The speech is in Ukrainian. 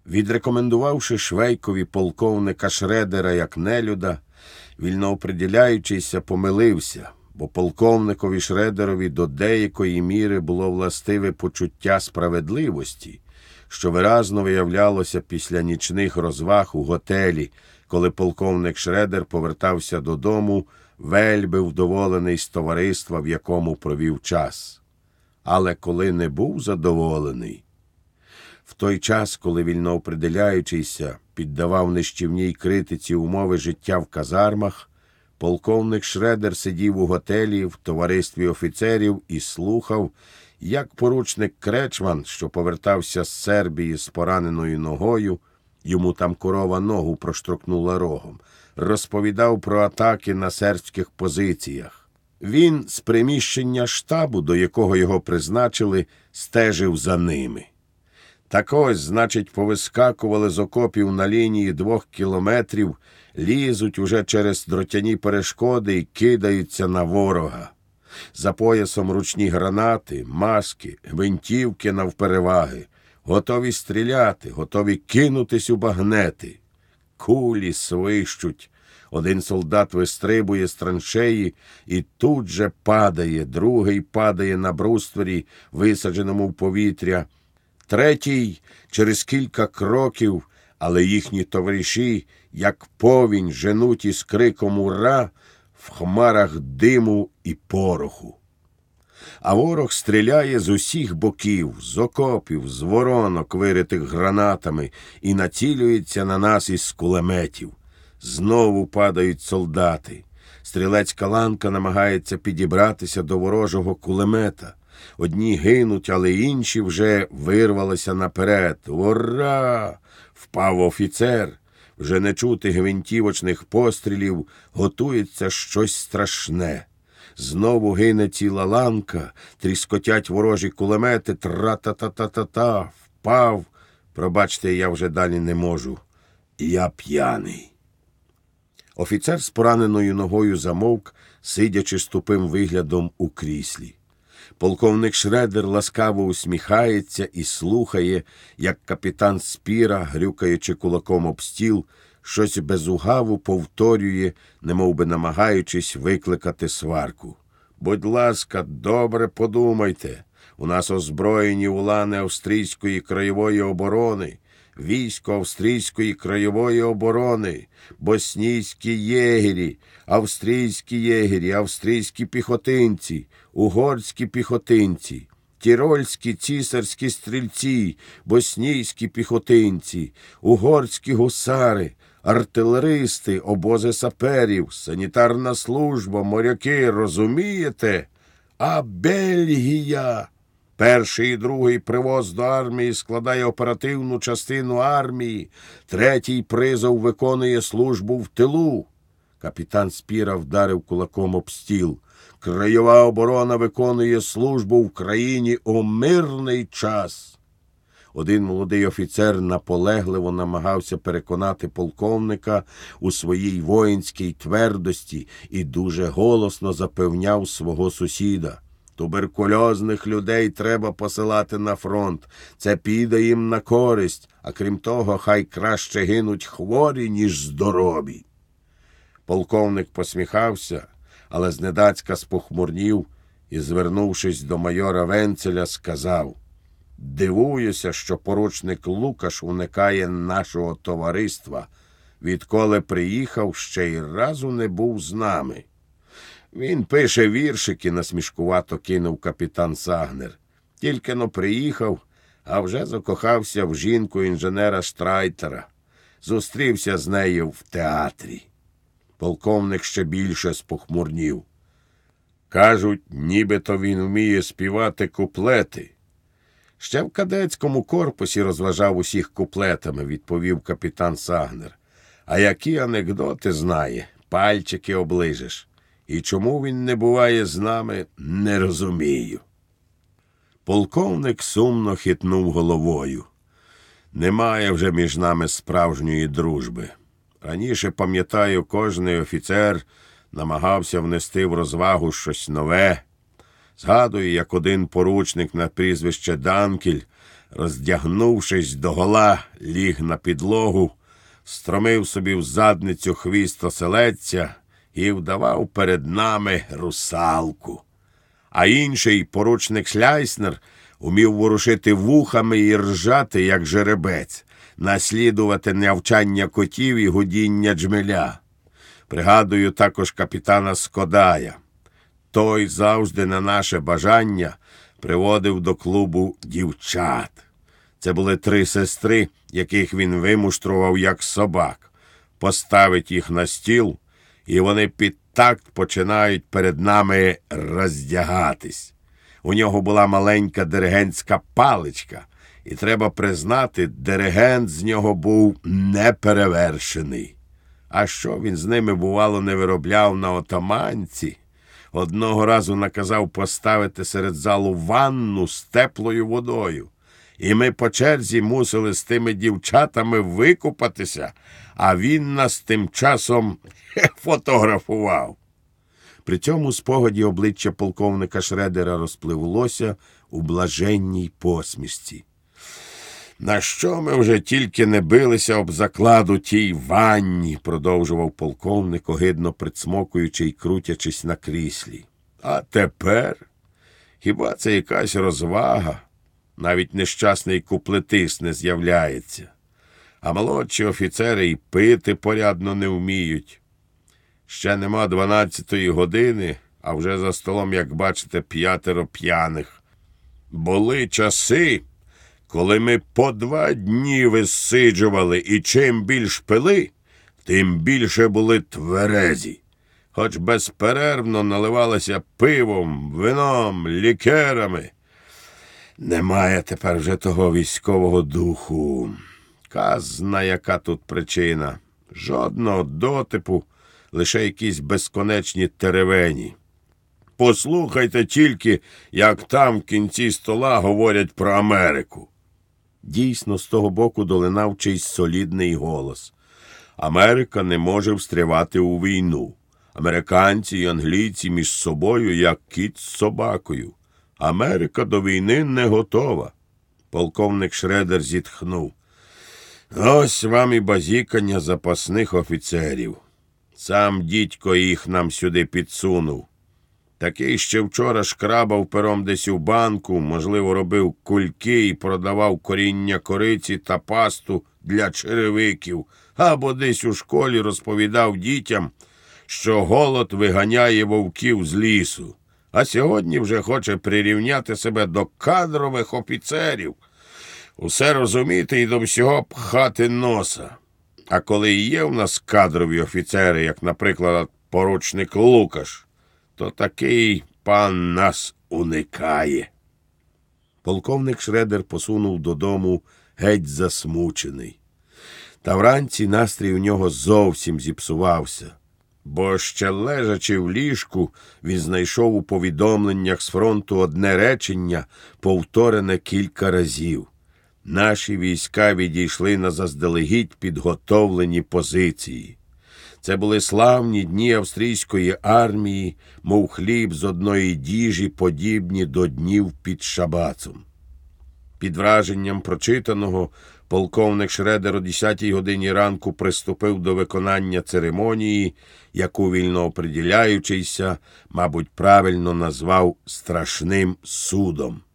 Відрекомендувавши Швейкові полковника Шредера як нелюда, вільнооприділяючийся помилився, бо полковникові Шредерові до деякої міри було властиве почуття справедливості, що виразно виявлялося після нічних розваг у готелі, коли полковник Шредер повертався додому, вельби вдоволений з товариства, в якому провів час. Але коли не був задоволений, в той час, коли вільнооприділяючийся піддавав нищівній критиці умови життя в казармах, полковник Шредер сидів у готелі в товаристві офіцерів і слухав, як поручник Кречман, що повертався з Сербії з пораненою ногою, йому там корова ногу проштрокнула рогом, розповідав про атаки на сербських позиціях. Він з приміщення штабу, до якого його призначили, стежив за ними. Так ось, значить, повискакували з окопів на лінії 2 кілометрів, лізуть уже через дротяні перешкоди і кидаються на ворога. За поясом ручні гранати, маски, гвинтівки навпереваги, готові стріляти, готові кинутись у багнети. Кулі свищуть. Один солдат вистрибує з траншеї і тут же падає, другий падає на бруствері, висадженому в повітря, третій через кілька кроків, але їхні товариші, як повінь, женуть із криком «Ура!» в хмарах диму і пороху. А ворог стріляє з усіх боків, з окопів, з воронок, виритих гранатами, і націлюється на нас із кулеметів. Знову падають солдати. Стрілецька ланка намагається підібратися до ворожого кулемета. Одні гинуть, але інші вже вирвалися наперед. «Ура!» Впав офіцер. Вже не чути гвинтівочних пострілів, готується щось страшне. Знову гине ціла ланка, тріскотять ворожі кулемети, тра-та-та-та-та-та, впав. Пробачте, я вже далі не можу. Я п'яний. Офіцер з пораненою ногою замовк, сидячи з тупим виглядом у кріслі. Полковник Шредер ласкаво усміхається і слухає, як капітан Спіра, грюкаючи кулаком об стіл, щось безугаву повторює, немовби намагаючись викликати сварку. «Будь ласка, добре подумайте. У нас озброєні улани австрійської краєвої оборони, військо австрійської краєвої оборони, боснійські єгері, австрійські піхотинці, угорські піхотинці, тірольські цісарські стрільці, боснійські піхотинці, угорські гусари, артилеристи, обози саперів, санітарна служба, моряки, розумієте? А Бельгія! Перший і другий привоз до армії складає оперативну частину армії, третій призов виконує службу в тилу. Капітан Спіра вдарив кулаком об стіл. Краєва оборона виконує службу в країні у мирний час. Один молодий офіцер наполегливо намагався переконати полковника у своїй воїнській твердості і дуже голосно запевняв свого сусіда. Туберкульозних людей треба посилати на фронт. Це піде їм на користь, а крім того, хай краще гинуть хворі, ніж здорові. Полковник посміхався, але зненацька спохмурнів і, звернувшись до майора Венцеля, сказав: «Дивуюся, що поручник Лукаш уникає нашого товариства. Відколи приїхав, ще й разу не був з нами». «Він пише віршики», – насмішкувато кинув капітан Сагнер. «Тільки-но приїхав, а вже закохався в жінку інженера Штрайтера. Зустрівся з нею в театрі». Полковник ще більше спохмурнів. «Кажуть, нібито він вміє співати куплети». «Ще в кадетському корпусі розважав усіх куплетами», – відповів капітан Сагнер. «А які анекдоти знає, пальчики оближеш. І чому він не буває з нами, не розумію». Полковник сумно хитнув головою. «Немає вже між нами справжньої дружби. Раніше, пам'ятаю, кожний офіцер намагався внести в розвагу щось нове. Згадую, як один поручник на прізвище Данкіль роздягнувшись догола, ліг на підлогу, стромив собі в задницю хвіст оселедця і вдавав перед нами русалку. А інший, поручник Шляйснер, умів ворушити вухами і ржати, як жеребець, наслідувати нявчання котів і гудіння джмеля. Пригадую також капітана Скодая. Той завжди на наше бажання приводив до клубу дівчат. Це були 3 сестри, яких він вимуштрував як собак. Поставить їх на стіл, і вони під такт починають перед нами роздягатись. У нього була маленька диригентська паличка, і треба признати, диригент з нього був неперевершений. А що він з ними, бувало, не виробляв на отаманці? Одного разу наказав поставити серед залу ванну з теплою водою. І ми по черзі мусили з тими дівчатами викупатися, а він нас тим часом фотографував. При цьому спогаді обличчя полковника Шредера розпливлося у блаженній посмішці. «На що ми вже тільки не билися об закладу тій ванні», – продовжував полковник, огидно прицмокуючи й крутячись на кріслі. «А тепер? Хіба це якась розвага? Навіть нещасний куплетист не з'являється. А молодші офіцери й пити порядно не вміють. Ще нема 12-ї години, а вже за столом, як бачите, 5 п'яних. Були часи, коли ми по 2 дні висиджували, і чим більш пили, тим більше були тверезі. Хоч безперервно наливалися пивом, вином, лікерами. Немає тепер вже того військового духу. Казна, яка тут причина. Жодного дотипу, лише якісь безконечні теревені. Послухайте тільки, як там в кінці стола говорять про Америку». Дійсно, з того боку долинав чийсь солідний голос. «Америка не може встрявати у війну. Американці і англійці між собою, як кіт з собакою. Америка до війни не готова». Полковник Шредер зітхнув. «Ось вам і базікання запасних офіцерів. Сам дідько їх нам сюди підсунув. Такий ще вчора шкрабав пером десь у банку, можливо, робив кульки і продавав коріння кориці та пасту для черевиків, або десь у школі розповідав дітям, що голод виганяє вовків з лісу. А сьогодні вже хоче прирівняти себе до кадрових офіцерів. Усе розуміти і до всього пхати носа. А коли є в нас кадрові офіцери, як, наприклад, поручник Лукаш, то такий пан нас уникає». Полковник Шредер посунув додому геть засмучений. Та вранці настрій у нього зовсім зіпсувався, бо ще лежачи в ліжку, він знайшов у повідомленнях з фронту одне речення, повторене кілька разів. Наші війська відійшли на заздалегідь підготовлені позиції. Це були славні дні австрійської армії, мов хліб з одної діжі, подібні до днів під Шабацом. Під враженням прочитаного полковник Шредер о 10-й годині ранку приступив до виконання церемонії, яку вільнооприділяючийся, мабуть, правильно назвав страшним судом.